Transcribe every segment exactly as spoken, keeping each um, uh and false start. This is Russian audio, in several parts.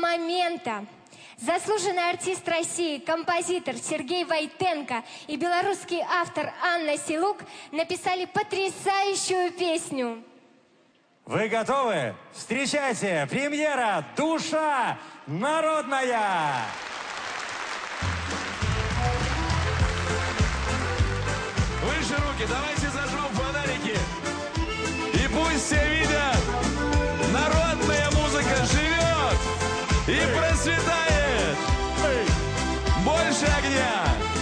момента заслуженный артист России, композитор Сергей Войтенко и белорусский автор Анна Силук написали потрясающую песню. Вы готовы? Встречайте, премьера «Душа народная». Выше руки, давайте зажжем фонарики. И пусть все видят, народная музыка живет и процветает. Больше огня.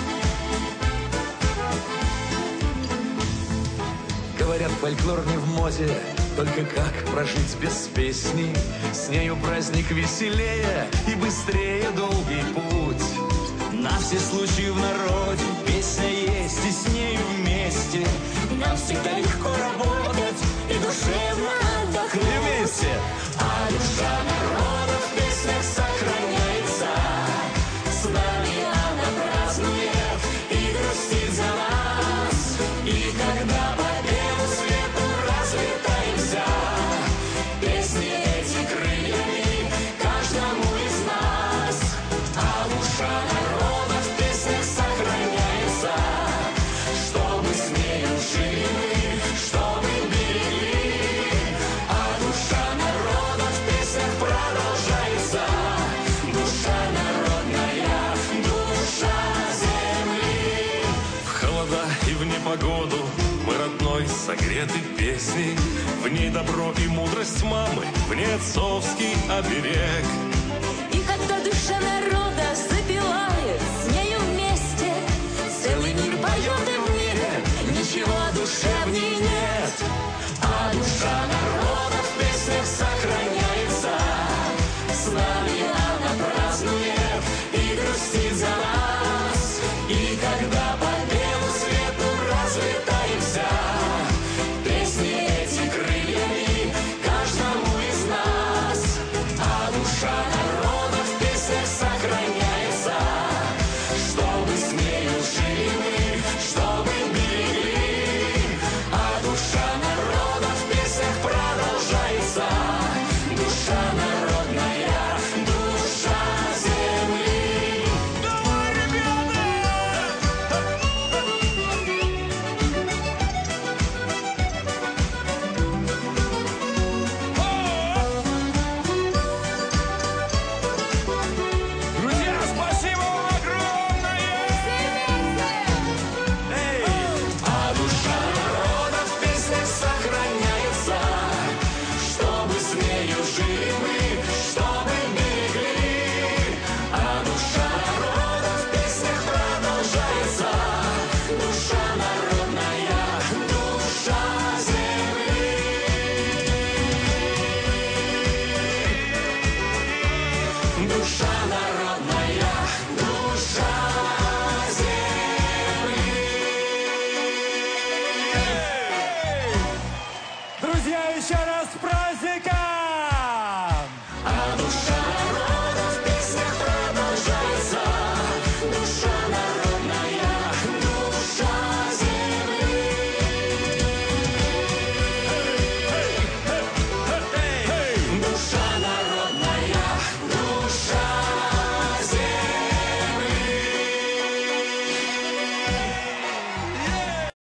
Говорят, фольклор не в моде, только как прожить без песни? С нею праздник веселее и быстрее долгий путь. На все случаи в народе песня есть, и с нею вместе нам всегда легко работать и душевно отдохнуть. И вместе. А душа народа в песнях сохраняется. С нами она празднует и грустит за нас. И когда по белу свету разлетаемся, песни эти крыльями каждому из нас. А душа народа в песнях сохраняется, чтобы с нею жили мы, чтобы берегли. А душа народа в песнях продолжается. Душа народная, душа земли. В холода и в непогоду мы родной согреты песней. В ней добро и мудрость мамы, в ней отцовский оберег. И когда душа народа запевает с нею вместе, целый мир поет и в мире ничего душевней нет. А душа народа в песнях сохраняется. С нами она празднует и грустит за нас. И когда по белу свету разлетаемся, песни эти крыльями каждому из нас. А душа народа в песнях сохраняется, чтобы с нею жили мы, чтобы берегли. А душа народа в песнях продолжается. Душа народная, душа земли. Давай, ребята! Друзья, спасибо вам огромное! Эй! А душа народа в песнях сохраняется, чтобы с нею жили мы, чтобы берегли. А душа народа в песнях продолжается. Душа народная, душа земли. Душа народная, душа земли. Друзья, еще раз с праздником!